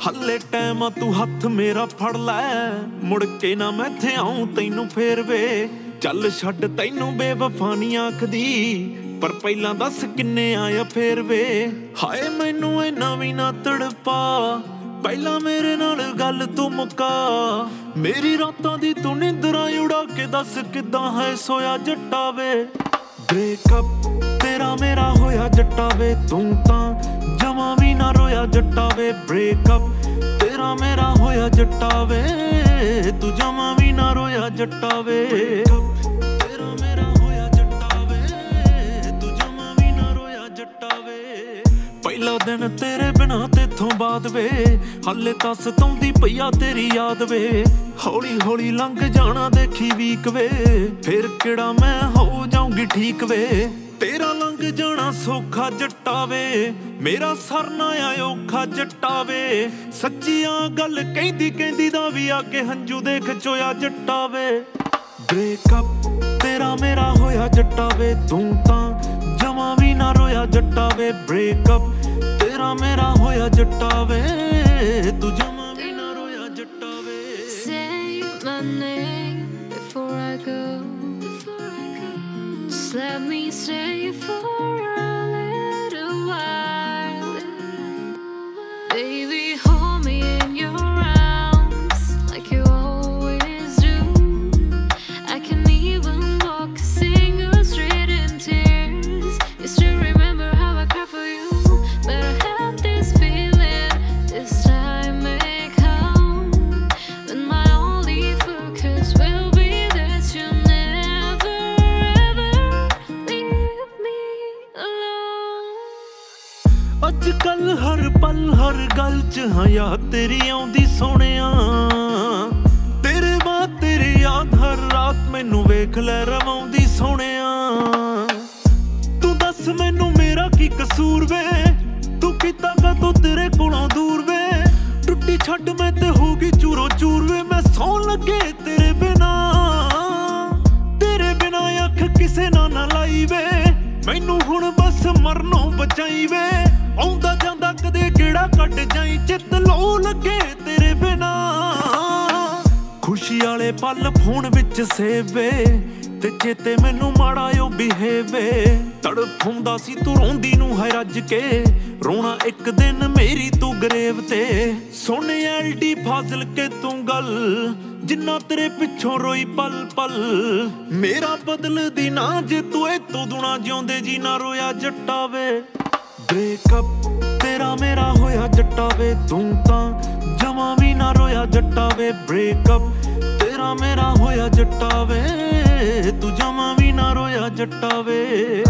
हल्ले टाइम तू हथ मेरा फड़ लै, मुड़ के ना मैं थे आऊं तैनू फेर वे। चल छड्ड तैनू बेवफा नी आखदी, पर पहला दस किन्ने आया फेर वे। हाय मैनू इन्ना भी ना तड़पा, पहला मेरे नाल गल तू मुका। मेरी रातां दी तू निंदरां उड़ा के दस किदां है सोया जट्टा वे। ब्रेकअप तेरा मेरा होया जट्टा वे, तू तां जमा भी ना रोया जट्टा वे। ब्रेकअप तेरा मेरा होया जट्टा वे, तू जमा भी ना रोया जट्टा वे। तेरा मेरा होया जट्टा वे, तू जमा भी ना रोया जट्टा वे। पहला दिन तेरे बिना तेथों बाद वे, हाले तां सताउंदी पईया तेरी याद वे। हौली हौली लंघ जाना देखी वीक वे, फिर किहड़ा मैं हो जाऊंगी ठीक वे। तेरा लंघ जाना सौखा जट्टा वे, मेरा सरना औखा जट्टा वे। सच्चियां गल कहंदी कहंदी दा भी आके हंजू देख चोया जट्टा वे। ब्रेकअप तेरा मेरा होया जट्टा वे, तू तां जमा भी ना रोया जट्टा वे। ब्रेकअप तेरा मेरा होया जट्टा वे, तू जमा भी ना रोया जट्टा वे। Say my name before I go. Just let me stay for a little while. Baby, hold me in your arms like you always do. I can't even walk a single street in tears. You still remember how I cried for you, but I had this feeling this time may come when my only focus will be that you never ever leave me alone. अजकल हर पल हर गल च हाँ याद तेरी आउंदी सोहणिया। तेरे बाद तेरी याद हर रात मैनू वेख लै रवाउंदी सोहणिया। तू दस मैनू मेरा की कसूर वे, तू कीता कदों तेरे कोलों दूर वे। टुट्टी छड्ड मैं ते होगी चूरो चूर वे, मैं सौन लगे तेरे बिना। तेरे बिना अख किसे ना लाई वे, मैनू हुण बस मरनों बचाई वे। आउंदा जांदा कदे गेड़ा कट जाई, चित लो लगे तेरे बिना। खुशी वाले पल फोन विच सेव वे, ते चेते मैनू माड़ा ओ बिहेव वे। तड़फाउंदा सी तू रोंदी नू है रज के, रोना एक दिन मेरी तू गरेव ते। सोने एलडी फाजिल के तू गल, जिन्ना तेरे पिछों रोई पल पल। मेरा बदल दी ना जे तू ए तू दुना जिउंदे जी ना रोया जट्टा वे। ब्रेकअप तेरा मेरा होया जट्टा वे, तू तां जमा भी ना रोया जट्टा वे। ब्रेकअप तेरा मेरा होया जट्टा वे, तू जमा भी ना रोया जट्टा वे।